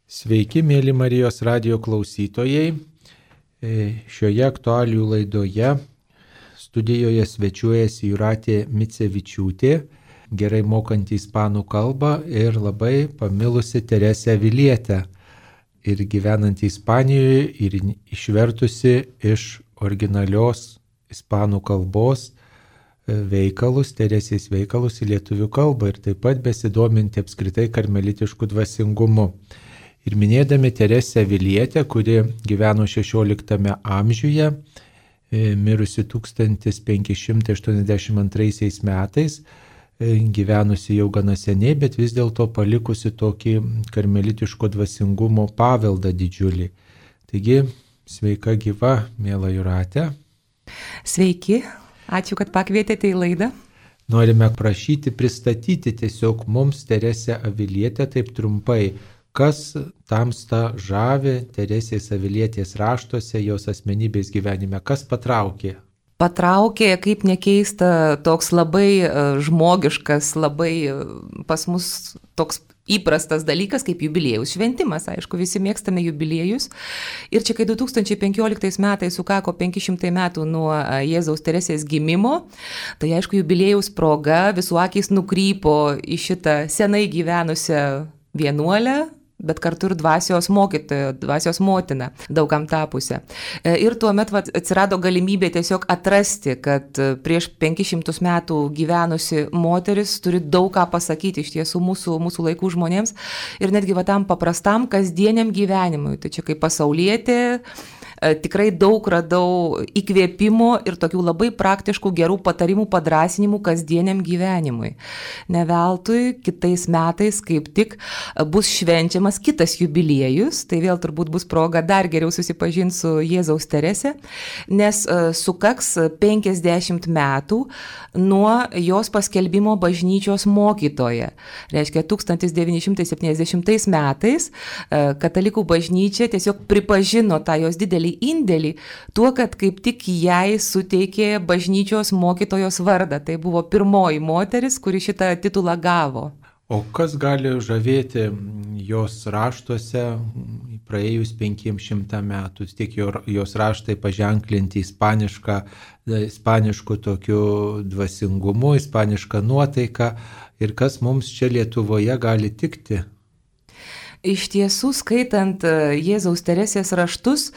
Sveiki, mėly Marijos radijo klausytojai. Šioje aktualijų laidoje studijoje svečiuojasi Jūratė Micevičiūtė, gerai mokanti ispanų kalbą ir labai pamilusi Teresę Avilietę ir gyvenanti Ispanijoje ir išvertusi iš originalios ispanų kalbos veikalus, Teresės veikalus į lietuvių kalbą ir taip pat besidominti apskritai karmelitiškų dvasingumu. Ir minėdami Teresę Avilietę, kuri gyveno 16 amžiuje, mirusi 1582 metais, gyvenusi jau gana seniai, bet vis dėlto palikusi tokį karmelitiško dvasingumo paveldą didžiulį. Taigi, sveika gyva, mėla Jūratė. Sveiki, ačiū, kad pakvietėte į laidą. Norime prašyti pristatyti tiesiog mums Teresę Avilietę taip trumpai. Kas tamsta žavi Teresės Avilietės raštuose, jos asmenybės gyvenime, kas patraukė? Patraukė, kaip nekeista, toks labai žmogiškas, labai pas mus toks įprastas dalykas kaip jubiliejus šventimas. Aišku, visi mėgstame jubiliejus. Ir čia, kai 2015 metais sukako 500 metų nuo Jėzaus Teresės gimimo, tai aišku, jubiliejaus proga visų akys nukrypo į šitą senai gyvenusią vienuolę, bet kartu ir dvasios mokytoją, dvasios motiną, daugam tapusią. Ir tuomet atsirado galimybė tiesiog atrasti, kad prieš 500 metų gyvenusi moteris turi daug ką pasakyti iš tiesų mūsų laikų žmonėms ir netgi tam paprastam kasdieniam gyvenimui. Tai čia kaip pasaulietė, tikrai daug radau įkvėpimo ir tokių labai praktiškų gerų patarimų, padrasinimų kasdieniam gyvenimui. Ne veltui kitais metais kaip tik bus švenčiamas kitas jubiliejus, tai vėl turbūt bus proga dar geriau susipažinti su Jėzaus Terese, nes sukaks 50 metų nuo jos paskelbimo bažnyčios mokytoja. Reiškia, 1970 metais katalikų bažnyčia tiesiog pripažino tą jos didelį indėlį tuo, kad kaip tik jai suteikė bažnyčios mokytojos vardą. Tai buvo pirmoji moteris, kuri šitą titulą gavo. O kas gali žavėti jos raštuose praėjus 500 metų? Tiek jos raštai paženklinti ispanišku tokiu dvasingumu, ispanišką nuotaiką. Ir kas mums čia Lietuvoje gali tikti? Iš tiesų, skaitant Jėzaus Teresės raštus,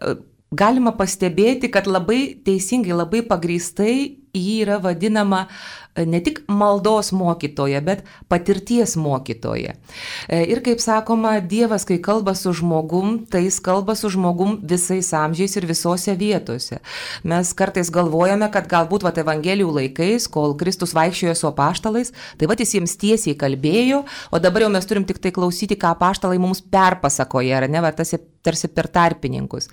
galima pastebėti, kad labai teisingai, labai pagrįstai ji yra vadinama ne tik maldos mokytoja, bet patirties mokytoja. Ir kaip sakoma, Dievas, kai kalba su žmogum, tai jis kalba su žmogum visais amžiais ir visose vietose. Mes kartais galvojame, kad galbūt Evangelijų laikais, kol Kristus vaikščiojo su apaštalais, tai jis jiems tiesiai kalbėjo, o dabar jau mes turim tik tai klausyti, ką apaštalai mums perpasakoja, ar ne, tas tarsi per tarpininkus.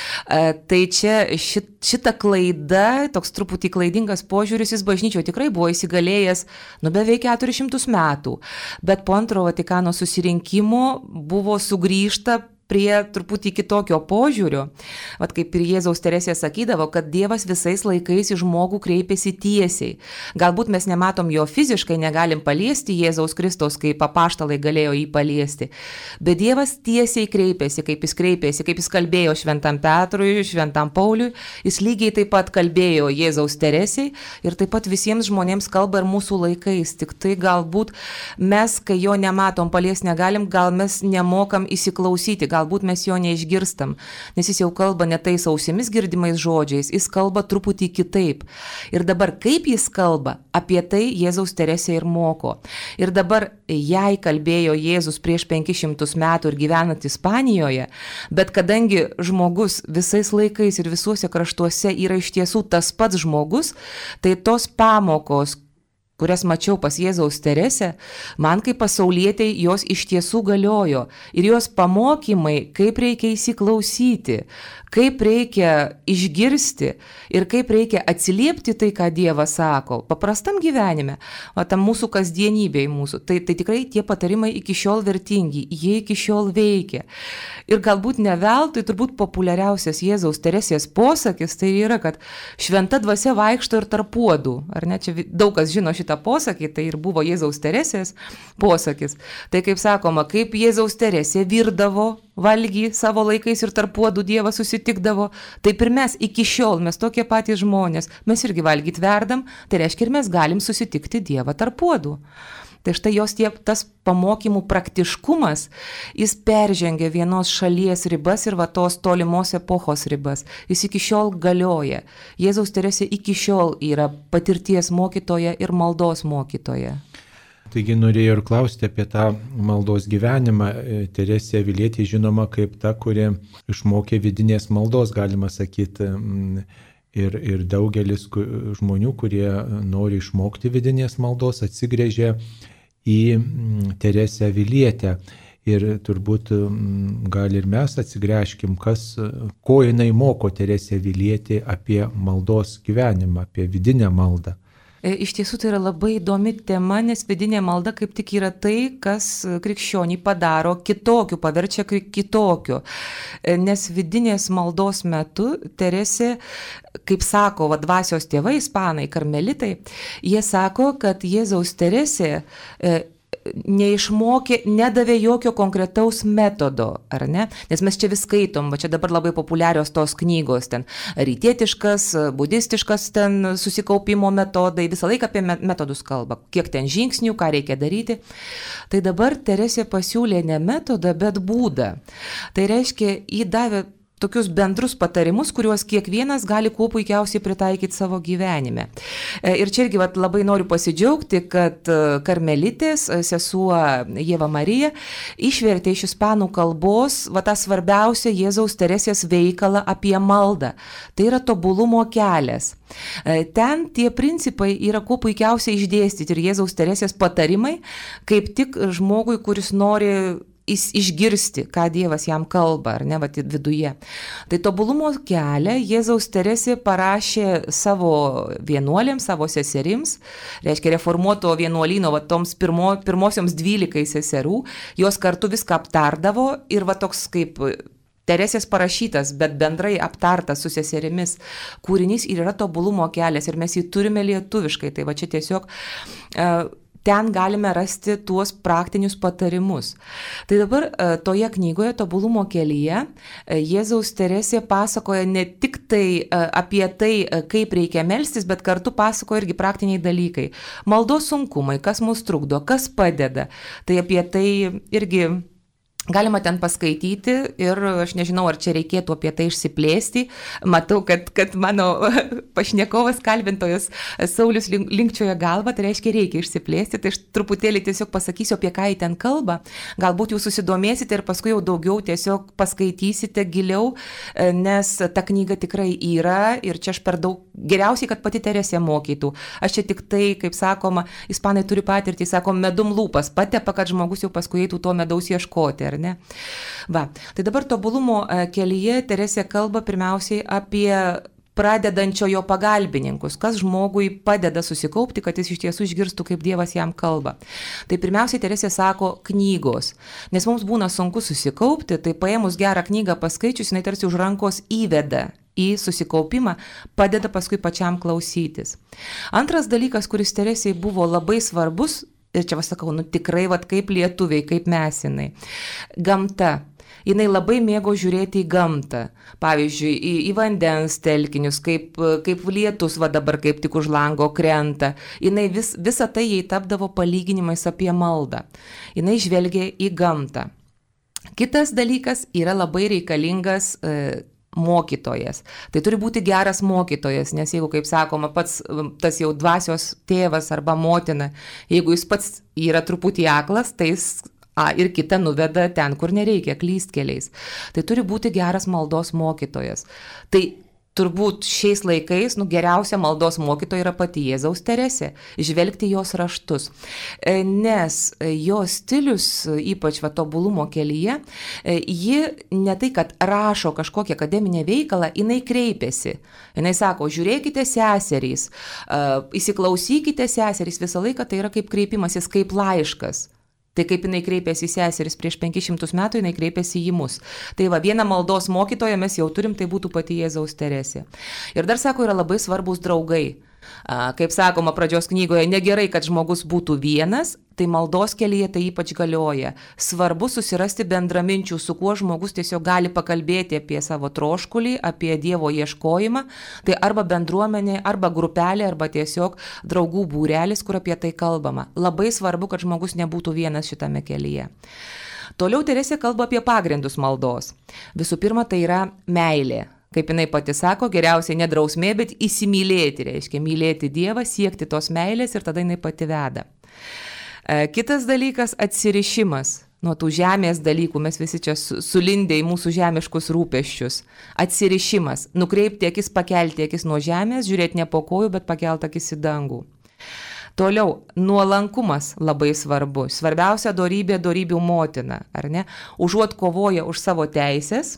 Tai čia šita klaida, toks truputį klaidingas požiūris, jis bažnyčioje tikrai buvo įsigalėjęs beveik 400 metų, bet po Antrojo Vatikano susirinkimo buvo sugrįžta prie truputį kitokio požiūrio. Kaip ir Jėzaus Teresė sakydavo, kad Dievas visais laikais į žmogų kreipiasi tiesiai. Galbūt mes nematom jo fiziškai, negalim paliesti Jėzaus Kristaus, kaip apaštalai galėjo jį paliesti, bet Dievas tiesiai kreipiasi, kaip jis kalbėjo Šventam Petrui, Šventam Pauliui, jis lygiai taip pat kalbėjo Jėzaus Teresei ir taip pat visiems žmonėms kalba ir mūsų laikais. Tik tai galbūt mes, kai jo nematom, paliesti negalim, gal mes nemokam įsiklausyti, galbūt mes jo neišgirstam, nes jis jau kalba ne tais ausimis girdimais žodžiais, jis kalba truputį kitaip. Ir dabar kaip jis kalba, apie tai Jėzaus Teresė ir moko. Ir dabar jai kalbėjo Jėzus prieš 500 metų ir gyvenant Ispanijoje, bet kadangi žmogus visais laikais ir visuose kraštuose yra iš tiesų tas pats žmogus, tai tos pamokos, kurias mačiau pas Jėzaus Teresę, man kaip pasaulietei jos iš tiesų galiojo. Ir jos pamokymai, kaip reikia įsiklausyti, kaip reikia išgirsti ir kaip reikia atsiliepti tai, ką Dievas sako, paprastam gyvenime, tam mūsų kasdienybėj mūsų. Tai tikrai tie patarimai iki šiol vertingi, jie iki šiol veikia. Ir galbūt ne veltui, turbūt populiariausias Jėzaus Teresės posakis tai yra, kad šventa dvasia vaikšto ir tarp puodų. Ar ne? Čia daug kas žino šitą šitą posakį, tai ir buvo Jėzaus Teresės posakis. Tai kaip sakoma, kaip Jėzaus Teresė virdavo valgį savo laikais ir tarp puodų Dievą susitikdavo, taip ir mes iki šiol, mes tokie patys žmonės, mes irgi valgyt verdam, tai reiškia ir mes galim susitikti Dievą tarp puodų. Tai štai tas pamokymų praktiškumas, jis peržengia vienos šalies ribas ir va tos tolimos epochos ribas. Jis iki šiol galioja. Jėzaus Teresė iki šiol yra patirties mokytoja ir maldos mokytoja. Taigi norėjau ir klausti apie tą maldos gyvenimą. Teresė Avilietė žinoma kaip ta, kuri išmokė vidinės maldos, galima sakyti. Ir daugelis žmonių, kurie nori išmokti vidinės maldos, atsigręžia į Teresę Avilietę. Ir turbūt gal ir mes atsigręžkim, ko jinai moko Teresė Avilietė apie maldos gyvenimą, apie vidinę maldą. Iš tiesų tai yra labai įdomi tema, nes vidinė malda kaip tik yra tai, kas krikščionį padaro kitokiu, paverčia kitokiu. Nes vidinės maldos metu Teresė, kaip sako dvasios tėvai, ispanai, karmelitai, jie sako, kad Jėzaus Teresė neišmokė, nedavė jokio konkretaus metodo, ar ne? Nes mes čia vis skaitom, čia dabar labai populiarios tos knygos, ten rytietiškas, budistiškas ten susikaupimo metodai, visą laiką apie metodus kalba, kiek ten žingsnių, ką reikia daryti. Tai dabar Teresė pasiūlė ne metodą, bet būdą. Tai reiškia, jį davė tokius bendrus patarimus, kuriuos kiekvienas gali kuo puikiausiai pritaikyti savo gyvenime. Ir čia irgi labai noriu pasidžiaugti, kad karmelitės sesuo Ieva Marija išvertė iš ispanų kalbos tą svarbiausią Jėzaus Teresės veikalą apie maldą. Tai yra tobulumo kelias. Ten tie principai yra kuo puikiausiai išdėstyti ir Jėzaus Teresės patarimai, kaip tik žmogui, kuris nori išgirsti, ką Dievas jam kalba, ar ne, viduje. Tai tobulumo kelią Jėzaus Teresė parašė savo vienuolėms, savo seserims, reiškia reformuoto vienuolyno, toms pirmosioms 12 seserų, jos kartu viską aptardavo ir toks kaip Teresės parašytas, bet bendrai aptartas su seserimis kūrinys ir yra tobulumo kelias ir mes jį turime lietuviškai, tai čia tiesiog ten galime rasti tuos praktinius patarimus. Tai dabar toje knygoje Tobulumo kelyje Jėzaus Teresė pasakoja ne tik tai apie tai, kaip reikia melstis, bet kartu pasakoja irgi praktiniai dalykai. Maldos sunkumai, kas mus trukdo, kas padeda. Tai apie tai irgi galima ten paskaityti ir aš nežinau, ar čia reikėtų apie tai išsiplėsti. Matau, kad mano pašnekovas, kalbintojas Saulius linkčioja galvą, tai reiškia reikia išsiplėsti. Tai aš truputėlį tiesiog pasakysiu, apie ką jį ten kalba. Galbūt jūs susidomėsite ir paskui jau daugiau tiesiog paskaitysite giliau, nes ta knyga tikrai yra ir čia aš per daug, geriausiai, kad pati Teresė mokytų. Aš čia tik tai, kaip sakoma, ispanai turi patirtį, sako, medum lūpas patepa, kad žmogus jau paskui eitų to medaus ieškoti. Ne? Tai dabar tobulumo kelyje Teresė kalba pirmiausiai apie pradedančiojo pagalbininkus, kas žmogui padeda susikaupti, kad jis iš tiesų išgirstų, kaip Dievas jam kalba. Tai pirmiausiai Teresė sako knygos, nes mums būna sunku susikaupti, tai paėmus gerą knygą paskaičius, jinai tarsi už rankos įveda į susikaupimą, padeda paskui pačiam klausytis. Antras dalykas, kuris Teresei buvo labai svarbus, ir čia sakau, tikrai kaip lietuviai, kaip mes jinai. Gamta. Jinai labai mėgo žiūrėti į gamtą. Pavyzdžiui, į vandens telkinius, kaip lietus dabar kaip tik už lango krenta. Jinai visą tai jai tapdavo palyginimais apie maldą. Jinai žvelgia į gamtą. Kitas dalykas yra labai reikalingas mokytojas. Tai turi būti geras mokytojas, nes jeigu, kaip sakoma, pats tas jau dvasios tėvas arba motina, jeigu jis pats yra truputį aklas, tai jis ir kita nuveda ten, kur nereikia, klystkeliais. Tai turi būti geras maldos mokytojas. Tai turbūt šiais laikais geriausia maldos mokytoja yra pati Jėzaus Teresė, žvelgti jos raštus. Nes jos stilius, ypač tobulumo kelyje, ji ne tai, kad rašo kažkokią akademinę veikalą, jinai kreipiasi. Jinai sako, žiūrėkite seserys, įsiklausykite seserys, visą laiką tai yra kaip kreipimasis, kaip laiškas. Tai kaip jinai kreipėsi į seseris prieš 500 metų, jinai kreipėsi į mus. Tai vieną maldos mokytoją mes jau turim, tai būtų pati Jėzaus Teresė. Ir dar sako, yra labai svarbus draugai. Kaip sakoma pradžios knygoje, negerai, kad žmogus būtų vienas, tai maldos kelyje tai ypač galioja. Svarbu susirasti bendraminčių, su kuo žmogus tiesiog gali pakalbėti apie savo troškulį, apie Dievo ieškojimą. Tai arba bendruomenė, arba grupelė, arba tiesiog draugų būrelis, kur apie tai kalbama. Labai svarbu, kad žmogus nebūtų vienas šitame kelyje. Toliau Teresė kalba apie pagrindus maldos. Visų pirma, tai yra meilė. Kaip jinai pati sako, geriausiai ne drausmė, bet įsimylėti, reiškia mylėti Dievą, siekti tos meilės ir tada jinai pati veda. Kitas dalykas – atsirišimas nuo tų žemės dalykų, mes visi čia sulindę į mūsų žemiškus rūpesčius. Atsirišimas, nukreipti akis, pakelti akis nuo žemės, žiūrėti ne po kojų, bet pakelti akis į dangų. Toliau, nuolankumas labai svarbu. Svarbiausia dorybė, dorybių motina, ar ne? Užuot kovoja už savo teisės,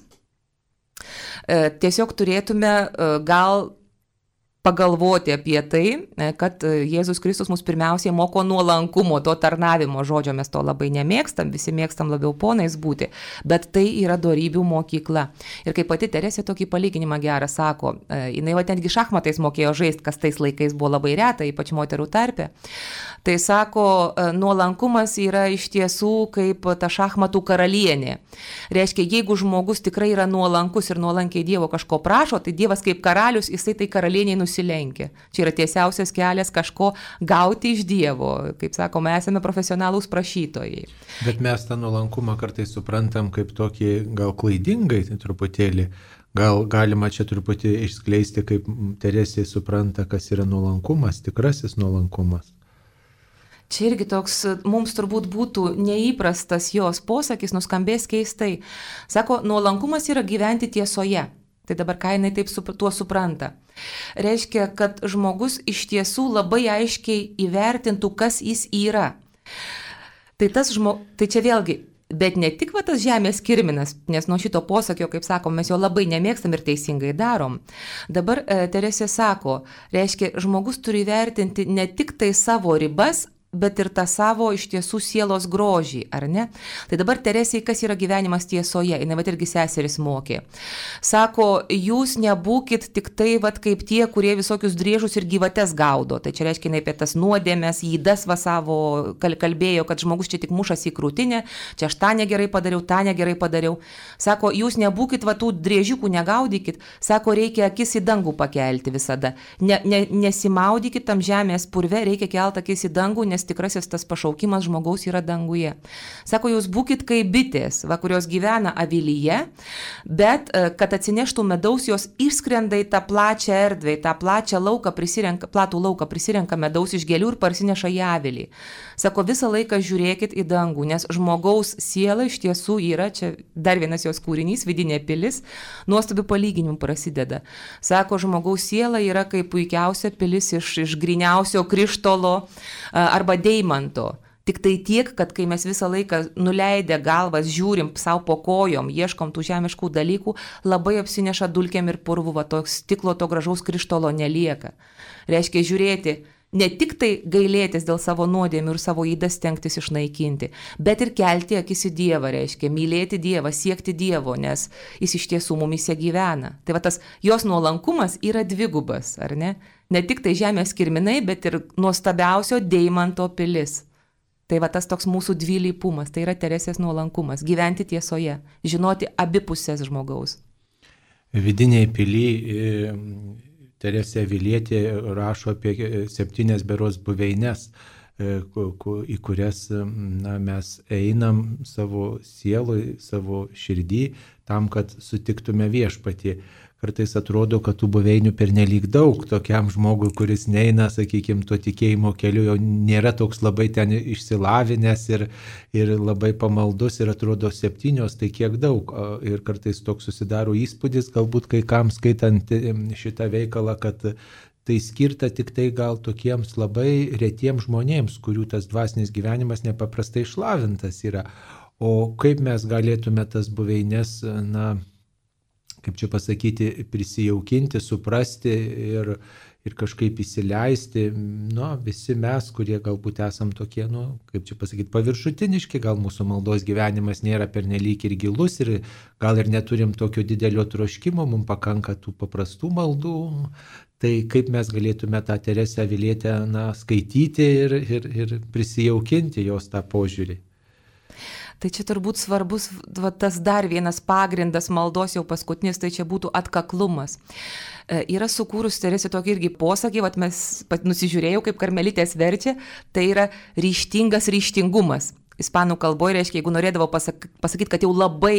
tiesiog turėtume gal pagalvoti apie tai, kad Jėzus Kristus mus pirmiausiai moko nuolankumo, to tarnavimo žodžio, mes to labai nemėgstam, visi mėgstam labiau ponais būti, bet tai yra dorybių mokykla. Ir kaip pati Teresė tokį palyginimą gerą sako, jinai netgi šachmatais mokėjo žaisti, kas tais laikais buvo labai reta, ypač moterų tarpe. Tai sako, nuolankumas yra iš tiesų kaip ta šachmatų karalienė. Reiškia, jeigu žmogus tikrai yra nuolankus ir nuolankiai Dievo kažko prašo, tai Dievas kaip karalius, jisai tai karalieniai nusilenkia. Čia yra tiesiausias kelias kažko gauti iš Dievo. Kaip sakome, esame profesionalūs prašytojai. Bet mes tą nuolankumą kartais suprantam kaip tokį gal klaidingai truputėlį. Gal galima čia truputį išskleisti, kaip Teresė supranta, kas yra nuolankumas, tikrasis nuolankumas. Čia irgi toks mums turbūt būtų neįprastas jos posakis, nuskambės keistai. Sako, nuolankumas yra gyventi tiesoje. Tai dabar ką jinai taip tuo supranta. Reiškia, kad žmogus iš tiesų labai aiškiai įvertintų, kas jis yra. Tai čia vėlgi, bet ne tik tas žemės kirminas, nes nuo šito posakio, kaip sakom, mes jo labai nemėgstam ir teisingai darom. Dabar Teresė sako, reiškia, žmogus turi įvertinti ne tik tai savo ribas, bet ir tą savo iš tiesų sielos grožį, ar ne? Tai dabar Teresei, kas yra gyvenimas tiesoje, jinai irgi seseris mokė. Sako, jūs nebūkit tik tai kaip tie, kurie visokius driežus ir gyvates gaudo. Tai čia reiškia, jinai apie tas nuodėmes, jydas savo kalbėjo, kad žmogus čia tik mušas į krūtinę, čia aš tą negerai padariau. Sako, jūs nebūkit tų driežiukų negaudykit, sako, reikia akis į dangų pakelti visada. Nesimaudykit tam žemės purve, reikia kelti akis į dangų, nes tikrasis tas pašaukimas žmogaus yra danguje. Sako, jūs būkit kaip bitės, kurios gyvena avilyje, bet kad atsineštų medaus, jos išskrenda į tą plačią erdvę, į tą platų lauką prisirenka medaus iš gėlių ir parsineša į avilį. Sako, visą laiką žiūrėkit į dangų, nes žmogaus siela iš tiesų yra, čia dar vienas jos kūrinys, vidinė pilis, nuostabių palyginimų prasideda. Sako, žmogaus siela yra kaip puikiausia pilis iš gryniausio krištolo arba deimanto. Tik tai tiek, kad kai mes visą laiką nuleidę galvas, žiūrim savo po kojom, ieškom tų žemiškų dalykų, labai apsineša dulkėm ir purvu, to stiklo, to gražaus krištolo nelieka. Reiškia žiūrėti, ne tik tai gailėtis dėl savo nuodėmių ir savo ydas stengtis išnaikinti, bet ir kelti akis į Dievą, reiškia mylėti Dievą, siekti Dievo, nes jis iš tiesų mumise gyvena. Tai tas jos nuolankumas yra dvigubas, ar ne? Ne tik tai žemės kirminai, bet ir nuostabiausio deimanto pilis. Tai tas toks mūsų dvilypumas, tai yra Teresės nuolankumas, gyventi tiesoje, žinoti abipusės žmogaus. Vidiniai pily Teresė Avilietė rašo apie 7 beros buveines, į kurias mes einam savo sieloj, savo širdį, tam, kad sutiktume viešpatį. Kartais atrodo, kad tų buveinių pernelyg daug tokiam žmogui, kuris neina, sakykime, to tikėjimo keliu, jau nėra toks labai ten išsilavinęs ir labai pamaldus ir atrodo 7, tai kiek daug. Ir kartais toks susidaro įspūdis, galbūt kai kam skaitant šitą veikalą, kad tai skirta tik tai gal tokiems labai retiems žmonėms, kurių tas dvasinis gyvenimas nepaprastai išlavintas yra. O kaip mes galėtume tas buveines, kaip čia pasakyti, prisijaukinti, suprasti ir kažkaip įsileisti, visi mes, kurie galbūt esam tokie, kaip čia pasakyti, paviršutiniški, gal mūsų maldos gyvenimas nėra pernelyg ir gilus ir gal ir neturim tokio didelio troškimo, mums pakanka tų paprastų maldų, tai kaip mes galėtume tą Teresę Avilietę skaityti ir prisijaukinti jos tą požiūrį. Tai čia turbūt svarbus tas dar vienas pagrindas maldos jau paskutinis, tai čia būtų atkaklumas. Yra sukūrus Teresė tokį irgi posakį, mes nusižiūrėjau, kaip karmelitės verčia, tai yra ryžtingas ryžtingumas. Ispanų kalboje reiškia, jeigu norėdavo pasakyti, kad jau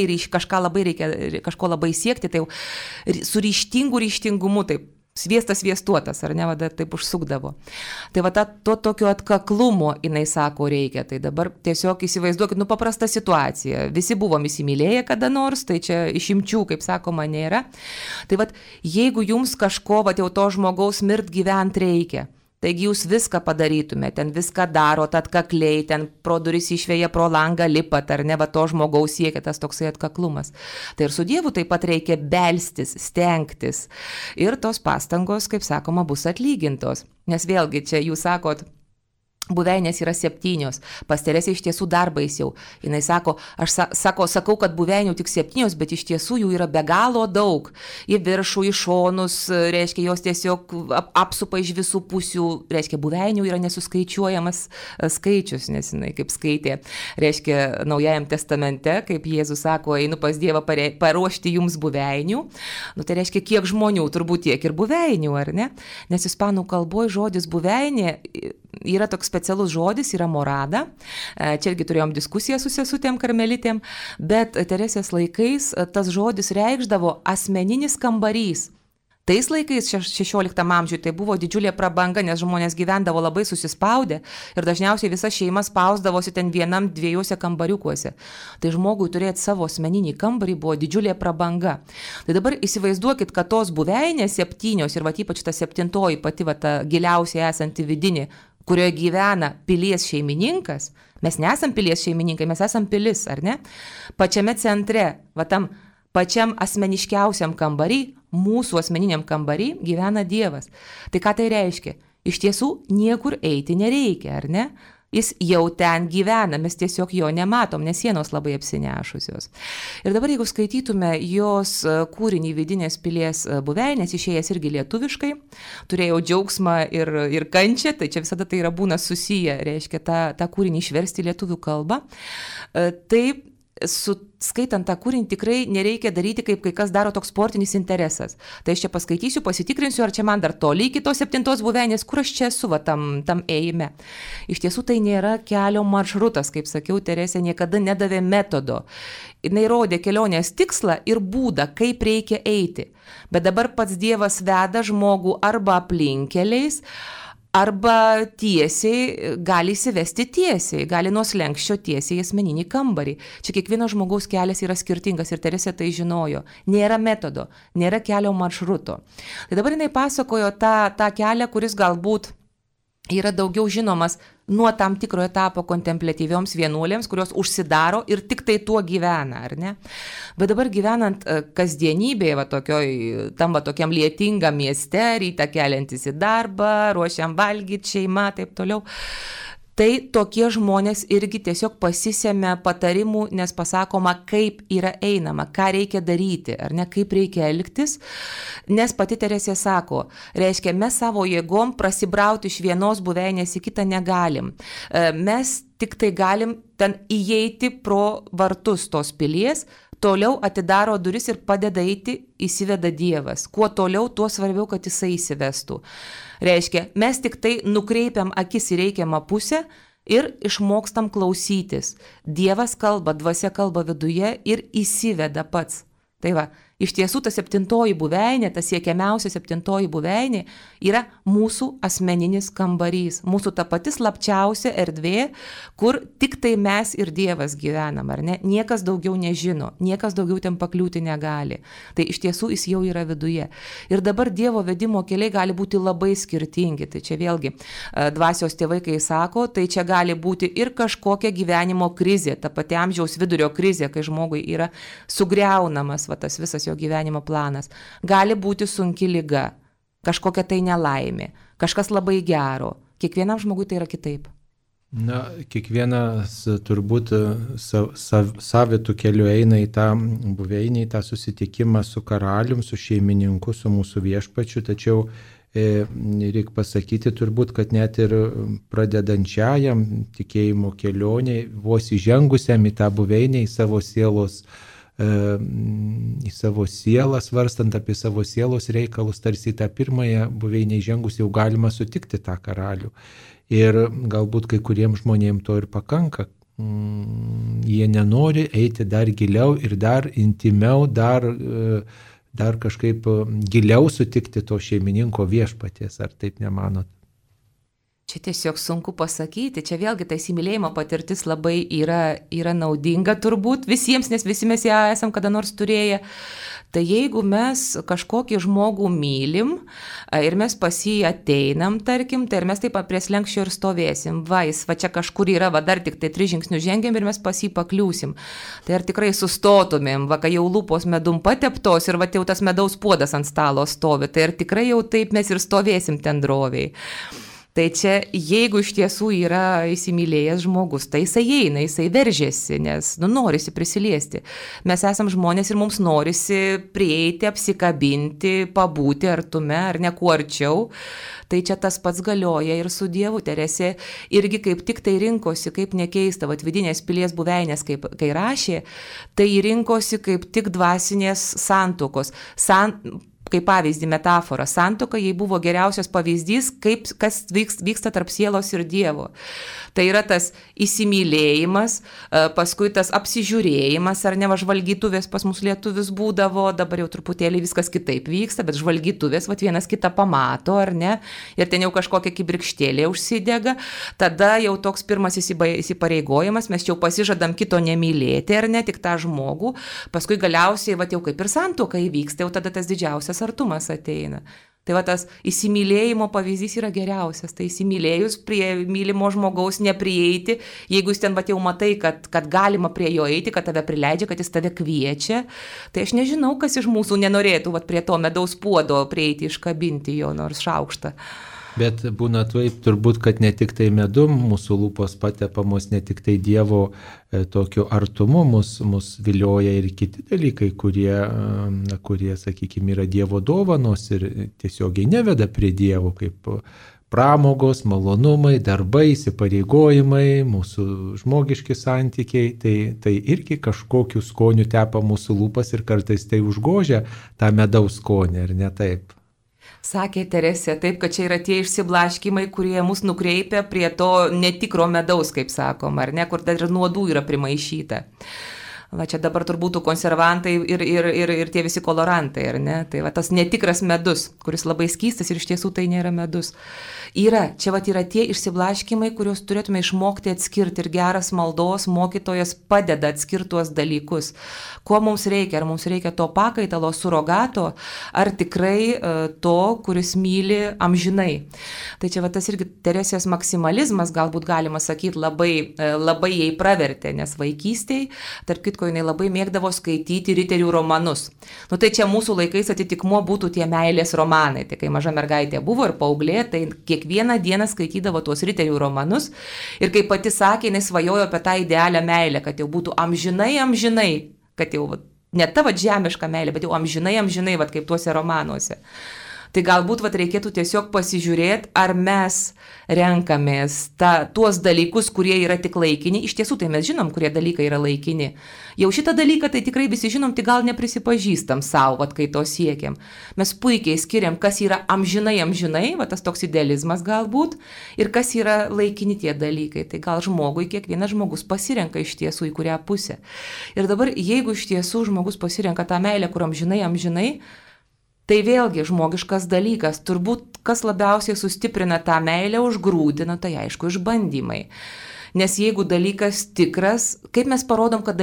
kažko labai siekti, tai jau su ryžtingu ryžtingumu taip. Sviestas sviestuotas, ar ne, taip užsukdavo. Tai to tokio atkaklumo, jinai sako, reikia. Tai dabar tiesiog įsivaizduokit, paprasta situacija. Visi buvom įsimylėję kada nors, tai čia išimčių, kaip sakoma, nėra. Tai jeigu jums kažko, jau to žmogaus mirt gyvent reikia, taigi jūs viską padarytumėte, ten viską darot atkakliai, ten pro duris išvėję, pro langą lipat, ar ne, to žmogaus siekia tas toksai atkaklumas. Tai ir su Dievu taip pat reikia belstis, stengtis. Ir tos pastangos, kaip sakoma, bus atlygintos. Nes vėlgi čia jūs sakot, buveinės yra 7, pas Teresę iš tiesų dar baisiau. Jinai sako, aš sakau, kad buveinių tik 7, bet iš tiesų jų yra be galo daug. Į viršų, į šonus, reiškia, jos tiesiog apsupa iš visų pusių, reiškia, buveinių yra nesuskaičiuojamas skaičius, nes jinai kaip skaitė, reiškia, Naujajam testamente, kaip Jėzus sako, einu pas Dievą paruošti jums buveinių. Tai reiškia, kiek žmonių, turbūt tiek ir buveinių, ar ne? Nes ispanų kalboje žodis buveinė yra toks specialus žodis, yra morada. Čia irgi turėjom diskusiją su sesutėm karmelitėm, bet Teresės laikais tas žodis reikšdavo asmeninis kambarys. Tais laikais, 16 amžiuje, tai buvo didžiulė prabanga, nes žmonės gyvendavo labai susispaudę ir dažniausiai visa šeima spausdavosi ten 1-2 kambariukuose. Tai žmogui turėti savo asmeninį kambarį buvo didžiulė prabanga. Tai dabar įsivaizduokit, kad tos buveinės 7 ir ypač ta 7, pati ta giliausiai esanti vidinė, kurioje gyvena pilies šeimininkas, mes nesam pilies šeimininkai, mes esam pilis, ar ne? Pačiame centre, tam pačiam asmeniškiausiam kambarį, mūsų asmeniniam kambarį gyvena Dievas. Tai ką tai reiškia? Iš tiesų niekur eiti nereikia, ar ne? Jis jau ten gyvena, mes tiesiog jo nematom, nes sienos labai apsinešusios. Ir dabar, jeigu skaitytume jos kūrinį Vidinės pilies buveinės, išėjęs irgi lietuviškai, turėjau džiaugsmą ir kančią, tai čia visada tai yra būna susiję, reiškia tą kūrinį išversti į lietuvių kalbą. Taip, skaitant tą kūrinį tikrai nereikia daryti, kaip kai kas daro toks sportinis interesas. Tai aš čia paskaitysiu, pasitikrinsiu, ar čia man dar toli iki tos 7 buveinės, kur aš čia esu tam ėjime. Iš tiesų tai nėra kelio maršrutas, kaip sakiau, Teresė niekada nedavė metodo. Jinai rodė kelionės tikslą ir būdą, kaip reikia eiti. Bet dabar pats Dievas veda žmogų arba aplinkeliais, arba tiesiai, gali įsivesti tiesiai, gali nuo slenkščio tiesiai į asmeninį kambarį. Čia kiekvieno žmogaus kelias yra skirtingas ir Teresė tai žinojo. Nėra metodo, nėra kelio maršruto. Tai dabar jinai pasakojo tą kelią, kuris galbūt yra daugiau žinomas nuo tam tikro etapo kontempliatyvioms vienuolėms, kurios užsidaro ir tik tai tuo gyvena, ar ne? Bet dabar gyvenant kasdienybėje, tokiam lietingam mieste, rytą keliantis į darbą, ruošiam valgyti, šeima, taip toliau. Tai tokie žmonės irgi tiesiog pasisemia patarimų, nes pasakoma, kaip yra einama, ką reikia daryti, ar ne, kaip reikia elgtis, nes pati Teresė sako, reiškia, mes savo jėgom prasibrauti iš vienos buveinės į kitą negalim. Mes tik tai galim ten įeiti pro vartus tos pilies, toliau atidaro duris ir padeda eiti, įsiveda Dievas. Kuo toliau, tuo svarbiau, kad jisai įsivestų. Reiškia, mes tik tai nukreipiam akis į reikiamą pusę ir išmokstam klausytis. Dievas kalba, dvasia kalba viduje ir įsiveda pats. Tai va, iš tiesų ta 7 buveinė, ta siekiamiausia 7 buveinė yra mūsų asmeninis kambarys, mūsų ta pati slapčiausia erdvė, kur tik tai mes ir Dievas gyvenam, ar ne? Niekas daugiau nežino, niekas daugiau ten pakliūti negali. Tai iš tiesų jis jau yra viduje. Ir dabar Dievo vedimo keliai gali būti labai skirtingi. Tai čia vėlgi dvasios tėvai, kai sako, tai čia gali būti ir kažkokia gyvenimo krizė, ta pati amžiaus vidurio krizė, kai žmogui yra sugriaunamas tas visas jo gyvenimo planas. Gali būti sunki liga, kažkokia tai nelaimė, kažkas labai gero. Kiekvienam žmogui tai yra kitaip. Na, kiekvienas turbūt savitų keliu eina į tą buveinį, į tą susitikimą su karalium, su šeimininku, su mūsų viešpačiu, tačiau reikia pasakyti turbūt, kad net ir pradedančiajam tikėjimo kelionėje, vos įžengusiam į tą buveinę, į savo sielą, svarstant apie savo sielos reikalus, tarsi į tą pirmąją buveinę įžengus jau galima sutikti tą karalių. Ir galbūt kai kuriems žmonėms to ir pakanka. Jie nenori eiti dar giliau ir dar intimiau, dar kažkaip giliau sutikti to šeimininko viešpaties. Ar taip nemanot? Čia tiesiog sunku pasakyti. Čia vėlgi ta įsimylėjimo patirtis labai yra naudinga turbūt visiems, nes visi mes ją esam kada nors turėję. Tai jeigu mes kažkokį žmogų mylim ir mes pas jį ateinam, tarkim, tai ir mes taip prie slenkščio ir stovėsim. Jis va čia kažkur yra, dar tik tai 3 žingsnius žengiam ir mes pas jį pakliūsim. Tai ar tikrai sustotumėm, kai jau lūpos medum pateptos ir jau tas medaus puodas ant stalo stovi, tai ar tikrai jau taip mes ir stovėsim ten droviai. Tai čia, jeigu iš tiesų yra įsimylėjęs žmogus, tai jisai eina, jisai veržiasi, nes norisi prisiliesti. Mes esam žmonės ir mums norisi prieiti, apsikabinti, pabūti artume ar ne kuo arčiau. Tai čia tas pats galioja ir su Dievu. Teresė irgi kaip tik tai rinkosi, kaip nekeista, vidinės pilies buveinės, kai rašė, tai rinkosi kaip tik dvasinės santuokos. Kaip pavyzdį, metafora, santuoka jai buvo geriausias pavyzdys, kas vyksta tarp sielos ir Dievo. Tai yra tas įsimylėjimas, paskui tas apsižiūrėjimas, ar ne, žvalgytuvės pas mus lietuvis būdavo, dabar jau truputėlį viskas kitaip vyksta, bet žvalgytuvės vienas kitą pamato, ar ne, ir ten jau kažkokia kibirkštėlė užsidega, tada jau toks pirmas įsipareigojimas, mes jau pasižadam kito nemylėti, ar ne, tik tą žmogų, paskui galiausiai jau kaip ir santuoka įvyksta, jau tada tas didžiausias artumas ateina. Tai tas įsimylėjimo pavyzdys yra geriausias. Tai įsimylėjus prie mylimo žmogaus neprieiti, jeigu jūs ten jau matai, kad galima prie jo eiti, kad tave prileidžia, kad jis tave kviečia, tai aš nežinau, kas iš mūsų nenorėtų prie to medaus puodo prieiti, iškabinti jo nors šaukštą. Bet būna taip turbūt, kad ne tik tai medum mūsų lūpos patepamos, ne tik tai Dievo tokiu artumu mus vilioja ir kiti dalykai, kurie, sakykime, yra Dievo dovanos ir tiesiogiai neveda prie Dievo, kaip pramogos, malonumai, darbai, įsipareigojimai, mūsų žmogiški santykiai, tai irgi kažkokiu skoniu tepa mūsų lūpas ir kartais tai užgožia tą medaus skonį, ar ne taip? Sakė Teresė, taip, kad čia yra tie išsiblaškimai, kurie mus nukreipia prie to netikro medaus, kaip sakom, ar ne, kur dar ir nuodų yra primaišyta. Čia dabar turbūt konservantai ir tie visi kolorantai, ar ne? Tai tas netikras medus, kuris labai skystas ir iš tiesų tai nėra medus. Čia yra tie išsiblaškimai, kuriuos turėtume išmokti atskirti ir geras maldos mokytojas padeda atskirti tuos dalykus. Ko mums reikia? Ar mums reikia to pakaitalo, surogato, ar tikrai to, kuris myli amžinai? Tai čia tas irgi Teresės maksimalizmas, galbūt galima sakyti, labai jai pravertė, nes vaikystėje, tarp kitko, jinai labai mėgdavo skaityti riterių romanus. Tai čia mūsų laikais atitikmuo būtų tie meilės romanai. Tai kai maža mergaitė buvo ir paauglė, tai kiekvieną dieną skaitydavo tuos riterių romanus ir kaip pati sakė, jinai svajojo apie tą idealią meilę, kad jau būtų amžinai, kad jau ne ta žemiška meilė, bet jau amžinai, kaip tuose romanuose. Tai galbūt reikėtų tiesiog pasižiūrėti, ar mes renkamės tuos dalykus, kurie yra tik laikini. Iš tiesų, tai mes žinom, kurie dalykai yra laikini. Jau šitą dalyką tai tikrai visi žinom, tik gal neprisipažįstam savo, kai to siekiam. Mes puikiai skiriam, kas yra amžinai, tas toks idealizmas galbūt, ir kas yra laikini tie dalykai. Tai gal kiekvienas žmogus pasirenka iš tiesų į kurią pusę. Ir dabar, jeigu iš tiesų žmogus pasirenka tą meilę, kur amžinai, tai vėlgi žmogiškas dalykas. Turbūt, kas labiausiai sustiprina tą meilę, užgrūdina, tai aišku, išbandymai. Nes jeigu dalykas tikras, kaip mes parodom, kad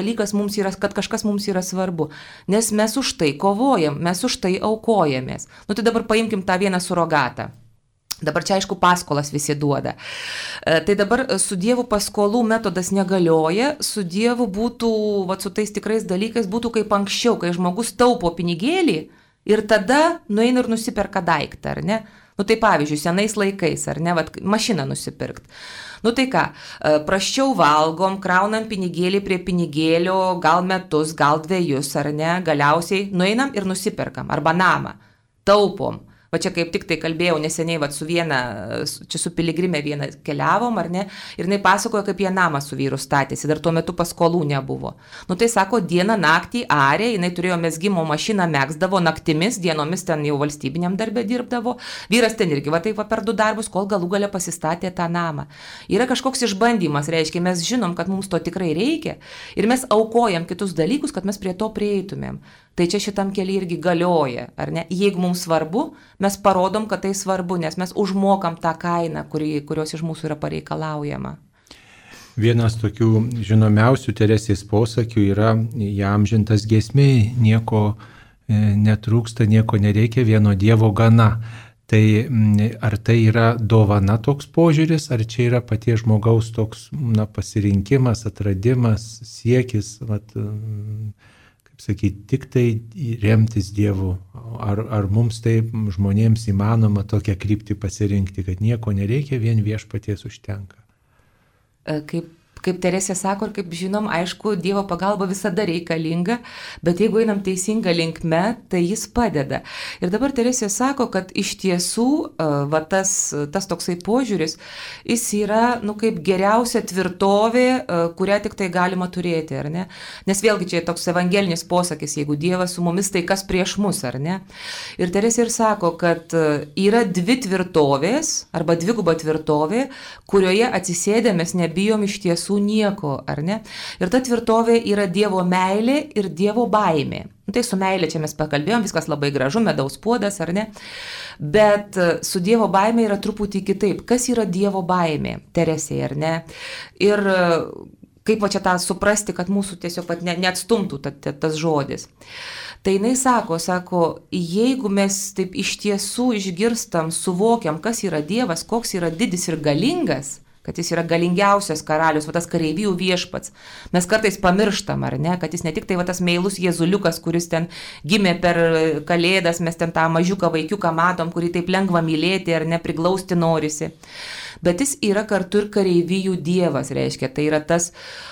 kažkas mums yra svarbu? Nes mes už tai kovojam, mes už tai aukojamės. Tai dabar paimkim tą vieną surogatą. Dabar čia aišku paskolas visi duoda. Tai dabar su Dievu paskolų metodas negalioja, su Dievu būtų, su tais tikrais dalykais būtų kaip anksčiau, kai žmogus taupo pinigėlį ir tada nueina ir nusiperka daiktą, ar ne? Tai pavyzdžiui, senais laikais, ar ne, mašiną nusipirkt. Tai ką, prasčiau valgom, kraunam pinigėlį prie pinigėlio, gal metus, gal 2, ar ne, galiausiai nueinam ir nusiperkam, arba namą, taupom. Čia kaip tik tai kalbėjau neseniai su viena, čia su piligrimė viena keliavom, ar ne, ir jinai pasakojo, kaip jie namą su vyru statėsi, dar tuo metu paskolų nebuvo. Tai sako, dieną naktį arė, jinai turėjo mezgimo mašiną, megzdavo naktimis, dienomis ten jau valstybiniam darbė dirbdavo, vyras ten irgi taip per 2 darbus, kol galų gale pasistatė tą namą. Yra kažkoks išbandymas, reiškia, mes žinom, kad mums to tikrai reikia ir mes aukojam kitus dalykus, kad mes prie to prieitumėm. Tai čia šitam keliui irgi galioja, ar ne? Jeigu mums svarbu, mes parodom, kad tai svarbu, nes mes užmokam tą kainą, kurios iš mūsų yra pareikalaujama. Vienas tokių žinomiausių Teresės posakių yra įamžintas giesmėj, nieko netrūksta, nieko nereikia, vieno Dievo gana. Tai ar tai yra dovana toks požiūris, ar čia yra paties žmogaus toks pasirinkimas, atradimas, siekis, sakyti, tik tai remtis Dievu. Ar mums taip žmonėms įmanoma tokią kryptį pasirinkti, kad nieko nereikia, vien viešpaties užtenka? Kaip Teresė sako ir kaip žinom, aišku, Dievo pagalba visada reikalinga, bet jeigu einam teisinga linkme, tai jis padeda. Ir dabar Teresė sako, kad iš tiesų tas toksai požiūris, jis yra kaip geriausia tvirtovė, kurią tik tai galima turėti, ar ne? Nes vėlgi čia toks evangelinis posakis, jeigu Dievas su mumis, tai kas prieš mus, ar ne? Ir Teresė ir sako, kad yra 2 tvirtovės, arba 2 tvirtovė, kurioje atsisėdę mes nebijom iš tiesų nieko, ar ne? Ir ta tvirtovė yra Dievo meilė ir Dievo baimė. Tai su meilė čia mes pakalbėjom, viskas labai gražu, medaus puodas, ar ne? Bet su Dievo baimė yra truputį kitaip. Kas yra Dievo baimė, Teresė, ar ne? Ir kaip čia tą suprasti, kad mūsų tiesiog neatstumtų tas žodis. Tai jinai sako, jeigu mes taip iš tiesų išgirstam, suvokiam, kas yra Dievas, koks yra didis ir galingas, kad jis yra galingiausias karalius, tas kareivijų viešpats. Mes kartais pamirštam, ar ne, kad jis ne tik tai tas meilus Jėzuliukas, kuris ten gimė per Kalėdas, mes ten tą mažiuką vaikiuką matom, kurį taip lengva mylėti ar ne, priglausti norisi. Bet jis yra kartu ir kareivijų dievas, reiškia, tai yra tas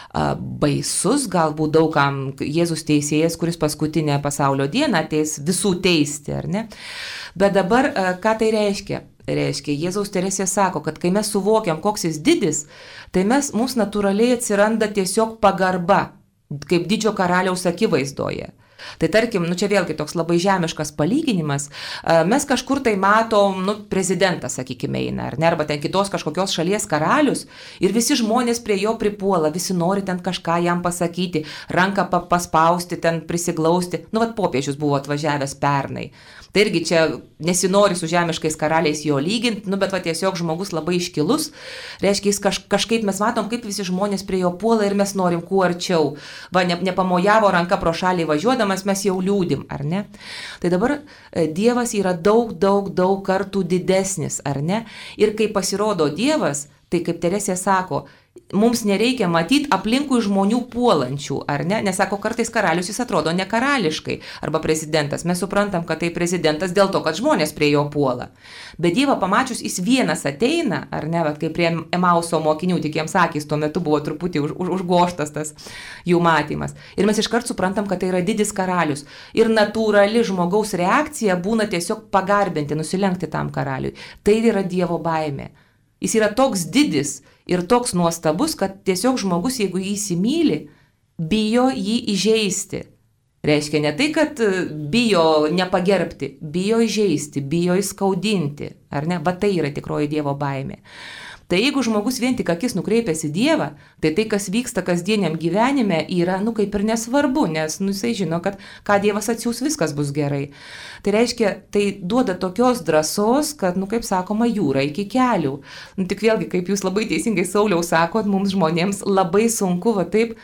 baisus, galbūt daugam Jėzus teisėjas, kuris paskutinę pasaulio dieną ateis visų teisti, ar ne? Bet dabar ką tai reiškia? Reiškia, Jėzaus Teresė sako, kad kai mes suvokiam, koks jis didis, tai mums natūraliai atsiranda tiesiog pagarba, kaip didžio karaliaus akivaizdoje. Tai tarkim, čia vėlgi toks labai žemiškas palyginimas, mes kažkur tai matom, prezidentas, sakykime, eina, ar ne, arba ten kitos kažkokios šalies karalius ir visi žmonės prie jo pripuola, visi nori ten kažką jam pasakyti, ranką paspausti, ten prisiglausti, popiežius buvo atvažiavęs pernai. Tai irgi čia nesinori su žemiškais karaliais jo lyginti, bet tiesiog žmogus labai iškilus, reiškia, jis kažkaip mes matom, kaip visi žmonės prie jo puola ir mes norim kuo arčiau. Nepamojavo ranka pro šalį važiuodamas, mes jau liūdim, ar ne? Tai dabar Dievas yra daug kartų didesnis, ar ne? Ir kai pasirodo Dievas, tai kaip Teresė sako, mums nereikia matyti aplinkui žmonių puolančių, ar ne? Nes sako, kartais karalius jis atrodo nekarališkai, arba prezidentas. Mes suprantam, kad tai prezidentas dėl to, kad žmonės prie jo puola. Bet Dievą pamačius, jis vienas ateina, ar ne? Kaip prie Emauso mokinių, tik jiems akys tuo metu buvo truputį užgoštas tas jų matymas. Ir mes iškart suprantam, kad tai yra didis karalius. Ir natūrali žmogaus reakcija būna tiesiog pagarbinti, nusilenkti tam karaliui. Tai yra Dievo baimė. Jis yra toks didis ir toks nuostabus, kad tiesiog žmogus, jeigu jį įsimyli, bijo jį įžeisti. Reiškia ne tai, kad bijo nepagerbti, bijo įžeisti, bijo įskaudinti, ar ne? Bet tai yra tikroji Dievo baimė. Tai jeigu žmogus vien tik akis nukreipęs į Dievą, tai kas vyksta kasdieniam gyvenime yra, kaip ir nesvarbu, nes jisai žino, kad ką Dievas atsiūs, viskas bus gerai. Tai reiškia, tai duoda tokios drąsos, kad, kaip sakoma, jūra iki kelių. Tik vėlgi, kaip jūs labai teisingai, Sauliau, sakot, mums žmonėms labai sunku taip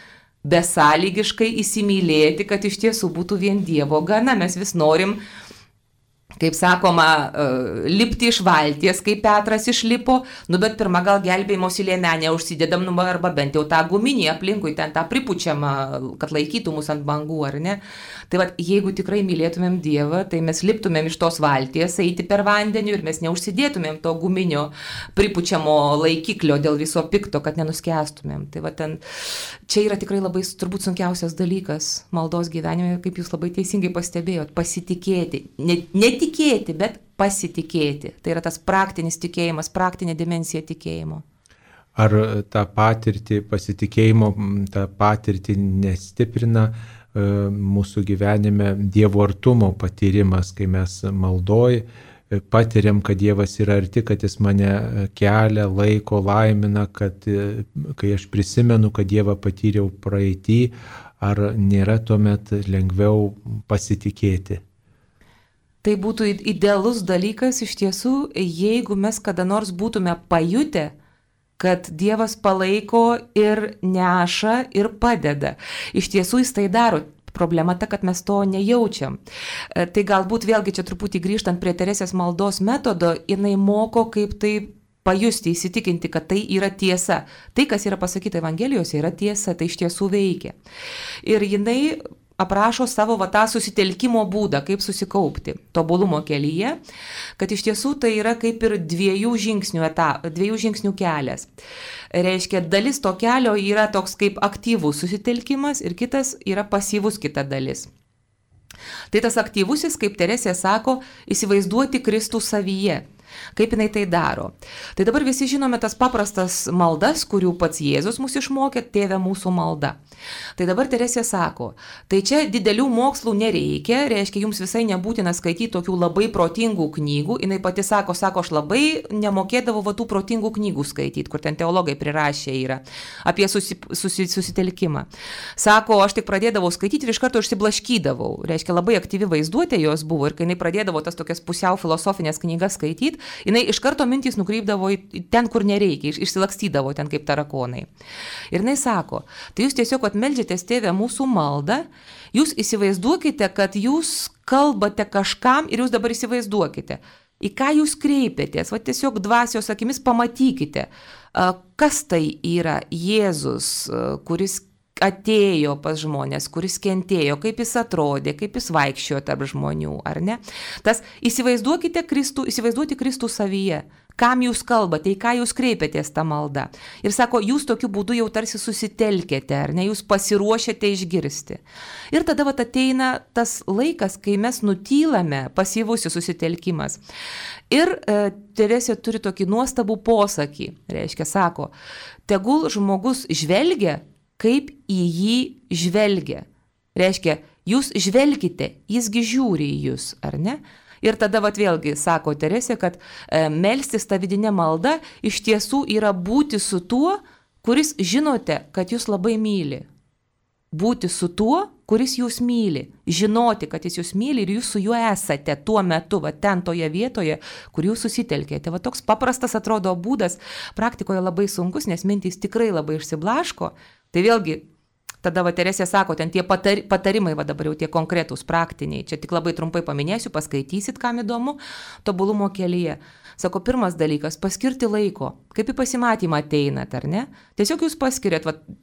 besąlygiškai įsimylėti, kad iš tiesų būtų vien Dievo gana. Mes vis norim kaip sakoma, lipti iš valties, kaip Petras išlipo, bet pirmą gal gelbėjimosi liemenę užsidedam, arba bent jau tą guminį aplinkui, ten tą pripučiamą, kad laikytų mus ant bangų, ar ne? Tai va, jeigu tikrai mylėtumėm Dievą, tai mes liptumėm iš tos valties, eiti per vandenį ir mes neužsidėtumėm to guminio pripučiamo laikiklio dėl viso pikto, kad nenuskęstumėm. Tai va, čia yra tikrai labai turbūt sunkiausias dalykas maldos gyvenime, kaip jūs labai teisingai pastebėjot, pasitikėti. Ne tikėti, bet pasitikėti. Tai yra tas praktinis tikėjimas, praktinė dimensija tikėjimo. Ar tą patirtį, pasitikėjimo, tą patirtį nestiprina mūsų gyvenime Dievo artumo patyrimas, kai mes maldoj patiriam, kad Dievas yra arti, kad Jis mane kelia, laiko, laimina, kad kai aš prisimenu, kad Dievą patyriau praeitį, ar nėra tuomet lengviau pasitikėti? Tai būtų idealus dalykas iš tiesų, jeigu mes kada nors būtume pajutę, kad Dievas palaiko ir neša ir padeda. Iš tiesų Jis tai daro. Problema ta, kad mes to nejaučiam. Tai galbūt vėlgi čia truputį grįžtant prie Teresės maldos metodo, jinai moko, kaip tai pajusti, įsitikinti, kad tai yra tiesa. Tai, kas yra pasakyta Evangelijose, yra tiesa, tai iš tiesų veikia. Ir jinai aprašo savo tą susitelkimo būdą, kaip susikaupti tobulumo kelyje, kad iš tiesų tai yra kaip ir dviejų žingsnių kelias. Reiškia, dalis to kelio yra toks kaip aktyvus susitelkimas ir kitas yra pasyvus kita dalis. Tai tas aktyvusis, kaip Teresė sako, įsivaizduoti Kristų savyje. Kaip jinai tai daro? Tai dabar visi žinome tas paprastas maldas, kurių pats Jėzus mus išmokė, Tėve mūsų malda. Tai dabar Teresė sako, tai čia didelių mokslų nereikia, reiškia, jums visai nebūtina skaityti tokių labai protingų knygų. Jinai pati sako, aš labai nemokėdavau tų protingų knygų skaityti, kur ten teologai prirašė yra apie susitelkimą. Sako, aš tik pradėdavau skaityti ir iš karto išsiblaškydavau. Reiškia, labai aktyvi vaizduotė jos buvo ir kai jinai pradėdavo tas tokias pusiau filosofinės knygas skaityti, jinai iš karto mintys nukrypdavo ten, kur nereikia, išsilakstydavo ten kaip tarakonai. Ir jinai sako, tai jūs tiesiog atmeldžiatės Tėve mūsų maldą, jūs įsivaizduokite, kad jūs kalbate kažkam ir jūs dabar įsivaizduokite, į ką jūs kreipiatės, va tiesiog dvasios akimis pamatykite, kas tai yra Jėzus, kuris atėjo pas žmonės, kuris kentėjo, kaip jis atrodė, kaip jis vaikščiojo tarp žmonių, ar ne? Tas įsivaizduoti Kristų savyje, kam jūs kalbate, į ką jūs kreipiatės tą maldą. Ir sako, jūs tokiu būdu jau tarsi susitelkėte, ar ne, jūs pasiruošėte išgirsti. Ir tada vat ateina tas laikas, kai mes nutylame, pasyvusis susitelkimas. Ir Teresė turi tokį nuostabų posakį, reiškia, sako, tegul žmogus žvelgia, kaip į jį žvelgia. Reiškia, jūs žvelgite, jisgi žiūri į jūs, ar ne? Ir tada vat vėlgi sako Teresė, kad melstis tą vidinę maldą iš tiesų yra būti su tuo, kuris žinote, kad jūs labai myli. Būti su tuo, kuris jūs myli. Žinoti, kad jis jūs myli ir jūs su juo esate tuo metu, va ten toje vietoje, kur jūs susitelkėte. Va toks paprastas atrodo būdas, praktikoje labai sunkus, nes mintys tikrai labai išsiblaško. Tai vėlgi, tada va Teresė sako, ten tie patarimai, va dabar jau tie konkretūs, praktiniai, čia tik labai trumpai paminėsiu, paskaitysit, kam įdomu, tobulumo kelyje. Sako, pirmas dalykas, paskirti laiko, kaip į pasimatymą ateinat, ar ne? Tiesiog jūs paskiriat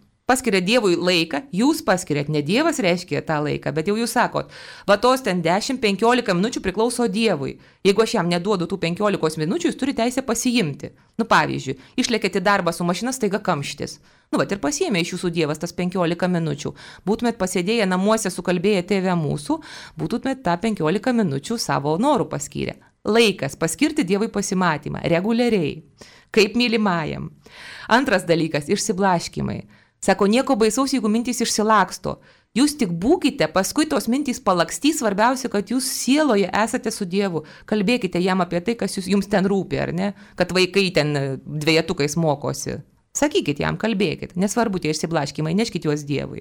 Dievui laiką, jūs paskiriat, ne Dievas reiškia tą laiką, bet jau jūs sakot, va tos ten 10-15 minučių priklauso Dievui. Jeigu aš jam neduodu tų 15 minučių, jūs turite teisę pasiimti. Pavyzdžiui, išlėkėte darbą su mašina, staiga kamštis. Vat ir pasiėmė iš jūsų Dievas tas 15 minučių. Būtumėt pasėdėję namuose sukalbėję Tėve mūsų, būtumėt tą 15 minučių savo norų paskyrę. Laikas paskirti Dievui pasimatymą, reguliariai, kaip mylimajam. Antras dalykas, išsiblaškimai. Sako, nieko baisaus, jeigu mintys išsilaksto. Jūs tik būkite, paskui tos mintys palakstys, svarbiausia, kad jūs sieloje esate su Dievu. Kalbėkite jam apie tai, kas jums ten rūpi, ar ne? Kad vaikai ten dvejetukais mokosi. Sakykit jam, kalbėkit. Nesvarbu tie išsiblaškimai, neškit juos Dievui.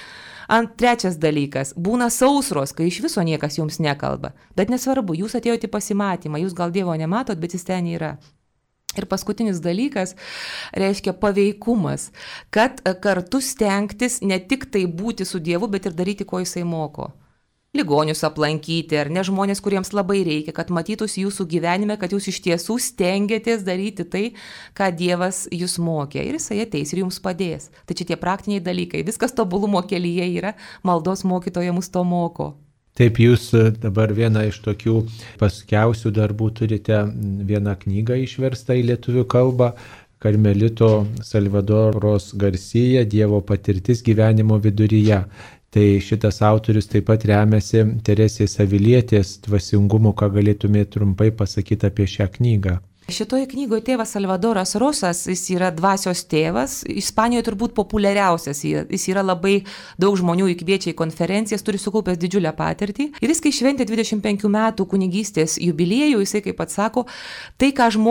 Trečias dalykas, būna sausros, kai iš viso niekas jums nekalba. Bet nesvarbu, jūs atėjote pasimatymą, jūs gal Dievo nematot, bet jis ten yra. Ir paskutinis dalykas reiškia paveikumas, kad kartu stengtis ne tik tai būti su Dievu, bet ir daryti, ko jisai moko. ligonius aplankyti, ar ne žmonės, kuriems labai reikia, kad matytųsi jūsų gyvenime, kad jūs iš tiesų stengiatės daryti tai, ką Dievas jūs mokė. Ir Jisai ateis ir jums padės. Tai čia tie praktiniai dalykai. Viskas tobulumo kelyje yra, maldos mokytoja mus to moko. Taip, jūs dabar vieną iš tokių paskiausių darbų turite vieną knygą išverstą į lietuvių kalbą, Karmelito Salvadoros Garcia Dievo patirtis gyvenimo viduryje. Tai šitas autorius taip pat remiasi Teresės Avilietės dvasingumu, ką galėtumėte trumpai pasakyti apie šią knygą. Šitoje knygoje tėvas Salvadoras Rosas, jis yra dvasios tėvas, Ispanijoje turbūt populiariausias, jis yra labai daug žmonių įkviečia į konferencijas, turi sukaupęs didžiulę patirtį. Ir jis, kai šventė 25 metų kunigystės jubiliejų, jisai kaip pats sako, tai,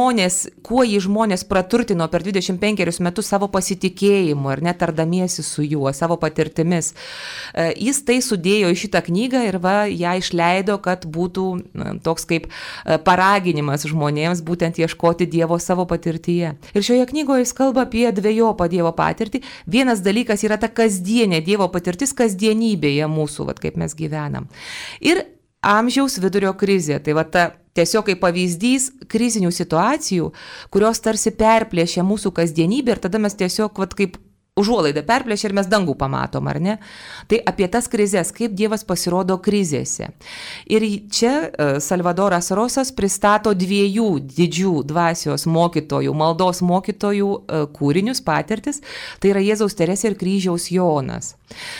kuo jį žmonės praturtino per 25 metus savo pasitikėjimu ir netardamiesi su juo, savo patirtimis, jis tai sudėjo į šitą knygą ir ją išleido, kad būtų toks kaip paraginimas žmonėms būtent ieškoti Dievo savo patirtyje. Ir šioje knygoje jis kalba apie dvejopą Dievo patirtį. Vienas dalykas yra ta kasdienė Dievo patirtis kasdienybėje mūsų, kaip mes gyvenam. Ir amžiaus vidurio krizė. Tai tiesiog kaip pavyzdys krizinių situacijų, kurios tarsi perplėšia mūsų kasdienybę ir tada mes tiesiog kaip užuolaidą perplėšia ir mes dangų pamatom, ar ne? Tai apie tas krizės, kaip Dievas pasirodo krizėse. Ir čia Salvadoras Rosas pristato dviejų didžių dvasios mokytojų, maldos mokytojų kūrinius, patirtis, tai yra Jėzaus Teresė ir Kryžiaus Jonas.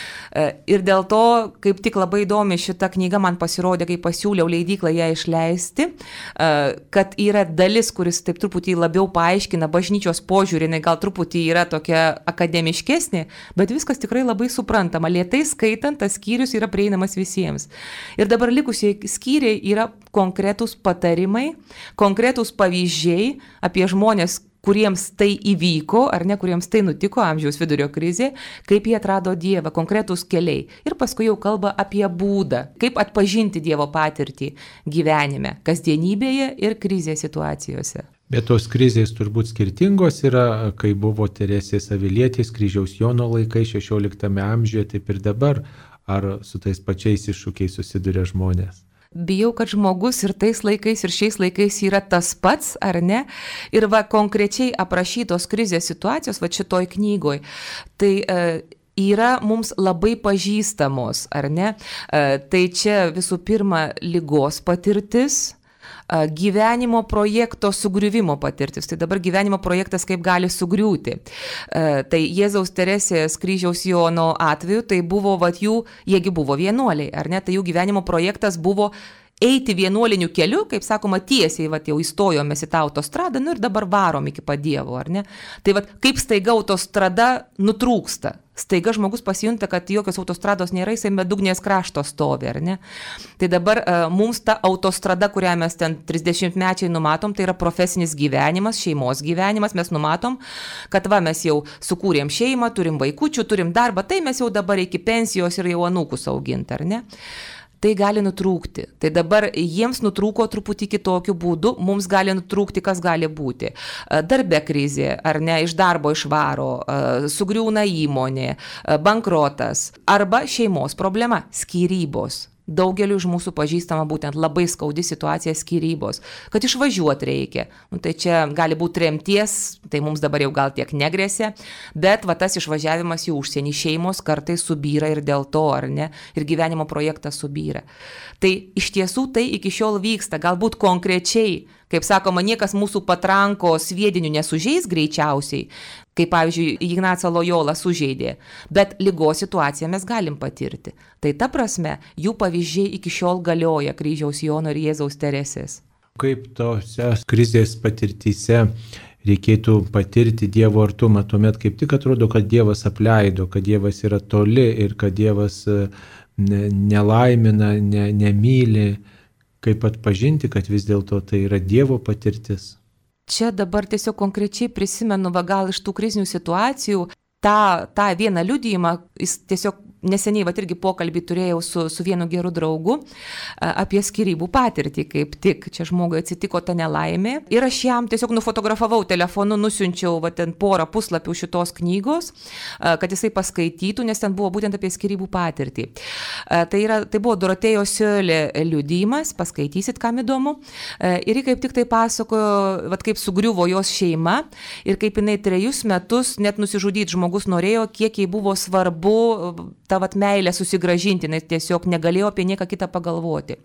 Ir dėl to, kaip tik labai įdomi šita knyga man pasirodė, kai pasiūliau leidyklą ją išleisti, kad yra dalis, kuris taip truputį labiau paaiškina bažnyčios požiūrį, gal truputį yra tokia akademiškesnė, bet viskas tikrai labai suprantama. Lėtai skaitant, tas skyrius yra prieinamas visiems. Ir dabar likusiai skyriai yra konkretūs patarimai, konkretūs pavyzdžiai apie žmonės, kuriems tai įvyko, ar ne, kuriems tai nutiko amžiaus vidurio krizė, kaip jie atrado Dievą, konkretūs keliai. Ir paskui jau kalba apie būdą, kaip atpažinti Dievo patirtį gyvenime, kasdienybėje ir krizės situacijose. Bet tos krizės turbūt skirtingos yra, kai buvo Teresės Avilietės, Kryžiaus Jono laikai 16 amžiuje, taip ir dabar, ar su tais pačiais iššūkiais susiduria žmonės? Bijau, kad žmogus ir tais laikais, ir šiais laikais yra tas pats, ar ne? Ir konkrečiai aprašytos krizės situacijos, šitoj knygoj, tai yra mums labai pažįstamos, ar ne? Tai čia visų pirma ligos patirtis, gyvenimo projekto sugriuvimo patirtis. Tai dabar gyvenimo projektas kaip gali sugriūti. Tai Jėzaus Teresės Kryžiaus Jono atveju, tai buvo jiegi buvo vienuoliai, ar ne? Tai jų gyvenimo projektas buvo eiti vienuoliniu keliu, kaip sakoma, tiesiai, jau įstojomės į tą autostradą, ir dabar varom iki pat Dievo, ar ne? Tai kaip staiga autostrada nutrūksta. Staiga žmogus pasijunta, kad jokios autostrados nėra, jisai bedugnės krašto stovi, ar ne? Tai dabar mums ta autostrada, kurią mes ten 30-mečiai numatom, tai yra profesinis gyvenimas, šeimos gyvenimas, mes numatom, kad mes jau sukūrėm šeimą, turim vaikučių, turim darbą, tai mes jau dabar iki pensijos ir jau anūkus auginti, ar ne? Tai gali nutrūkti. Tai dabar jiems nutrūko truputį kitokiu būdu, mums gali nutrūkti, kas gali būti. Darbe krizė, ar ne, iš darbo išvaro, sugriūna įmonė, bankrotas, arba šeimos problema, skyrybos. Daugeliu iš mūsų pažįstama būtent labai skaudi situacija skyrybos, kad išvažiuoti reikia. Tai čia gali būti tremties, tai mums dabar jau gal tiek negrėsia, bet tas išvažiavimas į užsienį, šeimos kartais subyra ir dėl to, ar ne, ir gyvenimo projektas subyra. Tai iš tiesų tai iki šiol vyksta, galbūt konkrečiai, kaip sakoma, niekas mūsų patranko sviedinių nesužeis greičiausiai, kaip pavyzdžiui Ignacą Lojolą sužeidė, bet ligos situaciją mes galim patirti. Tai ta prasme, jų pavyzdžiai iki šiol galioja Kryžiaus Jono ir Jėzaus Teresės. Kaip tose krizės patirtyse reikėtų patirti Dievo artumą, tuomet kaip tik atrodo, kad Dievas apleido, kad Dievas yra toli ir kad Dievas nelaimina, nemyli, kaip atpažinti, kad vis dėlto tai yra Dievo patirtis. Čia dabar tiesiog konkrečiai prisimenu gal iš tų krizinių situacijų tą vieną liudijimą, jis tiesiog neseniai, irgi pokalbį turėjau su vienu geru draugu apie skyrybų patirtį, kaip tik čia žmogui atsitiko ta nelaimė. Ir aš jam tiesiog nufotografavau telefonu, nusiunčiau ten porą puslapių šitos knygos, kad jisai paskaitytų, nes ten buvo būtent apie skyrybų patirtį. Tai buvo Dorotėjos Siolė liudijimas, paskaitysit, kam įdomu. Ir ji kaip tik tai pasakojo, kaip sugriuvo jos šeima ir kaip jinai 3 metus net nusižudyti žmogus norėjo, kiek jai buvo svarbu tą meilę susigrąžinti, jinai tiesiog negalėjo apie nieką kitą pagalvoti.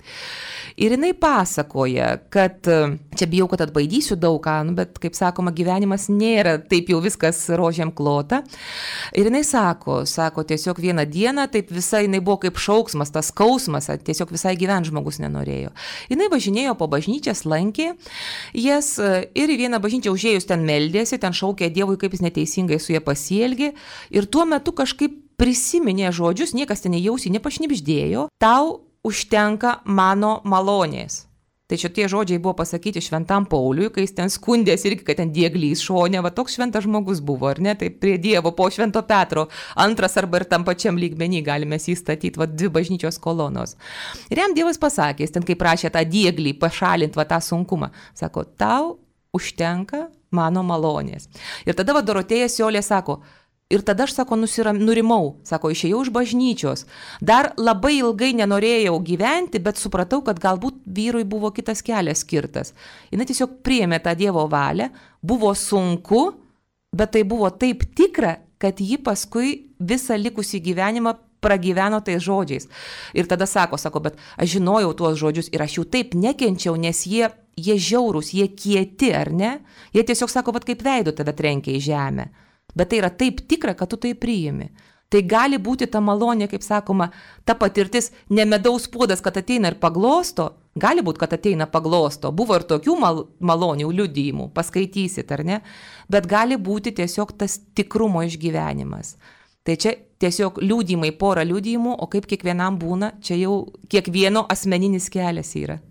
Ir jinai pasakoja, kad čia bijau, kad atbaidysiu daug ką, bet kaip sakoma, gyvenimas nėra taip jau viskas rožėm klota. Ir jinai sako tiesiog vieną dieną, taip visai jinai buvo kaip šauksmas, tas skausmas, tiesiog visai gyventi žmogus nenorėjo. Jinai važinėjo po bažnyčias, lankė jas ir į vieną bažnyčią užėjus ten meldėsi, ten šaukė Dievui, kaip jis neteisingai su ja pasielgė. Ir tuo metu kažkaip prisiminė žodžius, niekas ten nejausi, nepašnibždėjo, tau užtenka mano malonės. Tai čia tie žodžiai buvo pasakyti šventam Pauliui, kai jis ten skundėsi irgi, kad ten dieglys šone, toks šventas žmogus buvo, ar ne, tai prie Dievo po Švento Petro, antras arba ir tam pačiam lygmenį galime įstatyti, 2 bažnyčios kolonos. Ir jam Dievas pasakė, jis ten kaip prašė tą dieglį pašalinti, tą sunkumą, sako, tau užtenka mano malonės. Ir tada Dorotėja Siolė sako, ir tada aš, nurimau, išėjau iš bažnyčios. Dar labai ilgai nenorėjau gyventi, bet supratau, kad galbūt vyrui buvo kitas kelias skirtas. Jis tiesiog priėmė tą Dievo valią, buvo sunku, bet tai buvo taip tikra, kad ji paskui visą likusį gyvenimą pragyveno tais žodžiais. Ir tada sako, bet aš žinojau tuos žodžius ir aš jų taip nekenčiau, nes jie žiaurūs, jie kieti, ar ne? Jie tiesiog kaip veidu tave trenkia į žemę. Bet tai yra taip tikra, kad tu tai priimi. Tai gali būti ta malonė, kaip sakoma, ta patirtis, ne medaus puodas, kad ateina ir paglosto, gali būti, kad ateina paglosto, buvo ir tokių malonių liudijimų, paskaitysit, ar ne, bet gali būti tiesiog tas tikrumo išgyvenimas. Tai čia tiesiog liudijimai, porą liudijimų, o kaip kiekvienam būna, čia jau kiekvieno asmeninis kelias yra.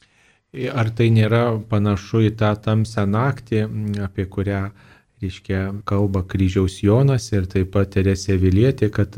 Ar tai nėra panašu į tą tamsią naktį, apie kurią kalba Kryžiaus Jonas ir taip pat Teresė Avilietė, kad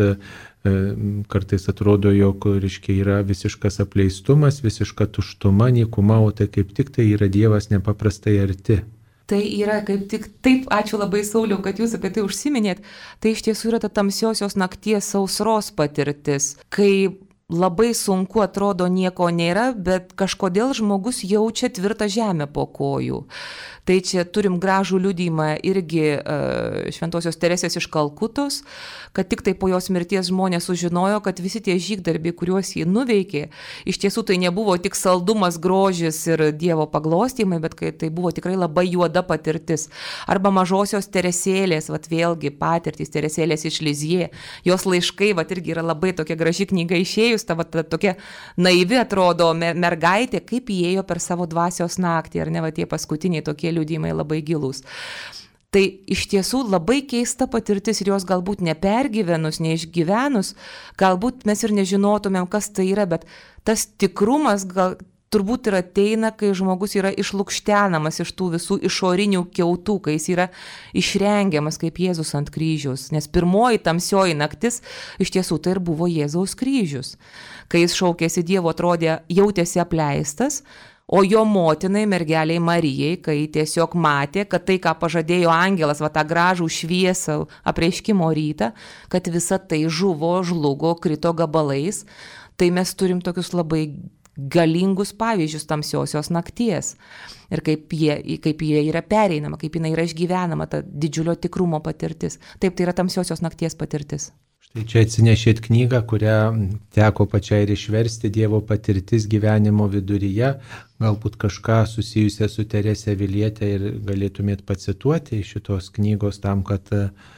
kartais atrodo, jog yra visiškas apleistumas, visiška tuštuma, nykuma, o tai kaip tik tai yra Dievas nepaprastai arti. Tai yra kaip tik taip, ačiū labai Sauliau, kad jūs apie tai užsiminėt, tai iš tiesų yra ta tamsiosios nakties sausros patirtis, kai labai sunku, atrodo, nieko nėra, bet kažkodėl žmogus jaučia tvirtą žemę po kojų. Tai čia turim gražų liudijimą irgi šventosios Teresės iš Kalkutos, kad tik tai po jos mirties žmonės sužinojo, kad visi tie žygdarbiai, kuriuos ji nuveikė, iš tiesų tai nebuvo tik saldumas, grožis ir Dievo paglostymai, bet tai buvo tikrai labai juoda patirtis. Arba mažosios Teresėlės, vėlgi patirtys, Teresėlės iš Lizie, jos laiškai, irgi yra labai tokia graži knyga išėjus, ta tokia naivi atrodo mergaitė, kaip įėjo per savo dvasios naktį, ar ne, tie paskutiniai tokie liudijimai labai gilūs. Tai iš tiesų labai keista patirtis ir jos galbūt nepergyvenus, neišgyvenus, galbūt mes ir nežinotumėm, kas tai yra, bet tas tikrumas turbūt ir ateina, kai žmogus yra išlukštenamas iš tų visų išorinių kiautų, kai jis yra išrengiamas kaip Jėzus ant kryžiaus. Nes pirmoji tamsioji naktis iš tiesų tai ir buvo Jėzaus kryžius. Kai jis šaukėsi Dievo, atrodė, jautėsi apleistas, o jo motinai, mergeliai Marijai, kai tiesiog matė, kad tai, ką pažadėjo angelas, tą gražų šviesą apreiškimo rytą, kad visa tai žuvo, žlugo, krito gabalais, tai mes turim tokius labai galingus pavyzdžius tamsiosios nakties. Ir kaip jie yra pereinama, kaip jinai yra išgyvenama, ta didžiulio tikrumo patirtis. Taip, tai yra tamsiosios nakties patirtis. Štai čia atsinešėt knygą, kurią teko pačiai ir išversti, Dievo patirtis gyvenimo viduryje, galbūt kažką susijusią su Teresė Avilietė ir galėtumėt pacituoti iš šitos knygos tam, kad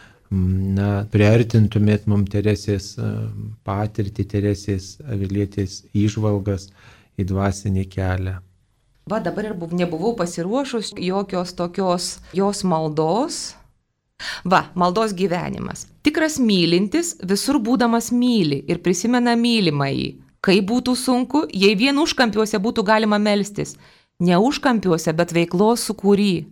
priartintumėt mums Teresės patirtį, Teresės Avilietės įžvalgas į dvasinį kelią. Dabar ir nebuvau pasiruošus jokios tokios jos maldos. Maldos gyvenimas. Tikras mylintis visur būdamas myli ir prisimena mylimąjį. Kai būtų sunku, jei vien užkampiuose būtų galima melstis. Ne užkampiuose, bet veiklos sukūry.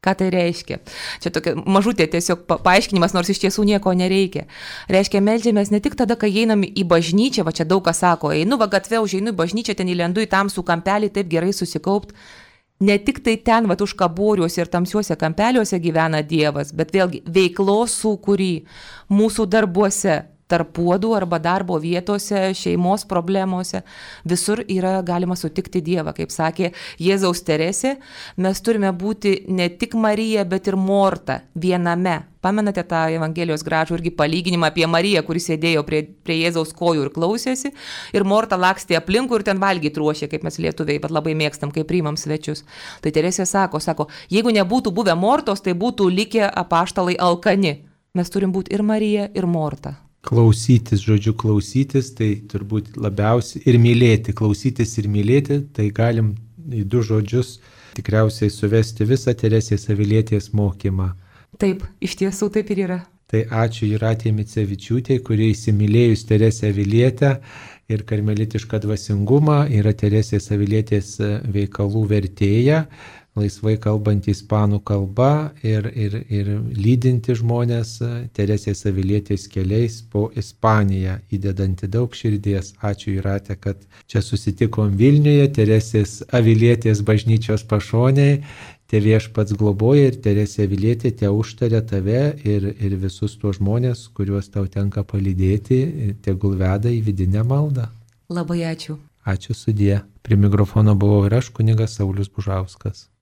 Ką tai reiškia? Čia tokia mažutė tiesiog paaiškinimas, nors iš tiesų nieko nereikia. Reiškia, meldžiamės ne tik tada, kai einam į bažnyčią, va čia daug kas sako, einu va gatve, užeinu į bažnyčią, ten įlendu į tamsų kampelį, taip gerai susikaupt. Ne tik tai ten, va už kaboriuose ir tamsiuose kampeliuose gyvena Dievas, bet vėlgi veiklos sūkurį mūsų darbuose, tarp puodų arba darbo vietose, šeimos problemose, visur yra galima sutikti Dievą. Kaip sakė Jėzaus Teresė, mes turime būti ne tik Marija, bet ir Morta viename. Pamenate tą Evangelijos gražų irgi palyginimą apie Mariją, kuris sėdėjo prie Jėzaus kojų ir klausėsi, ir Morta lakstė aplinkui ir ten valgyti ruošė, kaip mes lietuviai, bet labai mėgstam, kai priimam svečius. Tai Teresė sako, jeigu nebūtų buvę Mortos, tai būtų likę apaštalai alkani. Mes turim būti ir Marija, ir Morta. Klausytis, žodžiu klausytis, tai turbūt labiausiai ir mylėti, klausytis ir mylėti, tai galim į du žodžius tikriausiai suvesti visą Teresės Avilietės mokymą. Taip, iš tiesų taip ir yra. Tai ačiū Jūratei Micevičiūtei, kurie įsimylėjus Teresę Avilietę ir karmelitišką dvasingumą, yra Teresės Avilietės veikalų vertėja, laisvai kalbanti ispanų kalba ir lydinti žmonės Teresės Avilietės keliais po Ispaniją, įdedanti daug širdies. Ačiū Jūrate, kad čia susitikom Vilniuje, Teresės Avilietės bažnyčios pašonėje. Te Viešpats globoja ir Teresė Avilietė te užtaria tave ir visus tuos žmonės, kuriuos tau tenka palydėti, tegul veda į vidinę maldą. Labai ačiū. Ačiū sudie. Prie mikrofono buvau ir aš, kunigas Saulius Bužauskas.